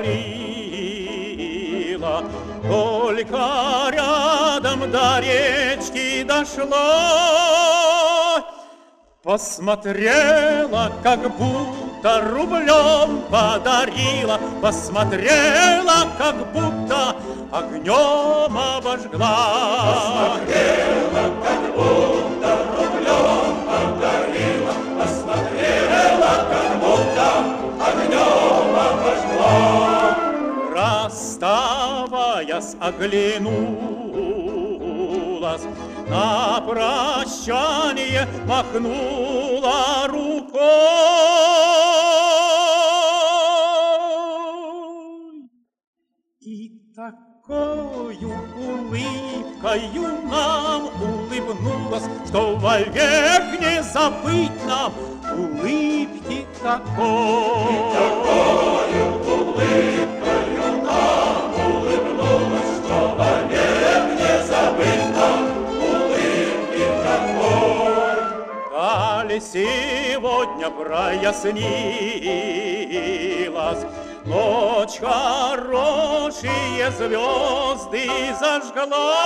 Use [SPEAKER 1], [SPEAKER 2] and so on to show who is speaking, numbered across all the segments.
[SPEAKER 1] говорила, только рядом до речки дошла, посмотрела, как будто рублем подарила, посмотрела, как будто огнем обожгла.
[SPEAKER 2] Посмотрела, как будто рублем подарила, посмотрела, как будто огнем обожгла.
[SPEAKER 1] Расставаясь, оглянулась, на прощание махнула рукой. И такою улыбкою нам улыбнулась, что вовек не забыть нам улыбки такой.
[SPEAKER 2] И такою улыбкою нам улыбнулась, что вовек не забыть нам улыбки такой.
[SPEAKER 1] Даль сегодня прояснилась, ночь хорошие звезды зажгла.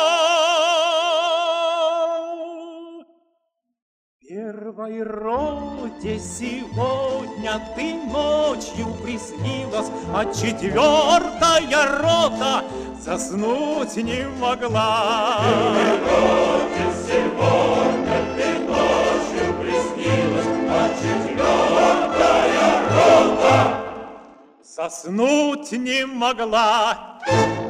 [SPEAKER 1] Первой роте сегодня ты ночью приснилась, а четвертая рота заснуть не могла.
[SPEAKER 2] Первой роте сегодня ты ночью приснилась, а четвертая рота
[SPEAKER 1] заснуть не могла.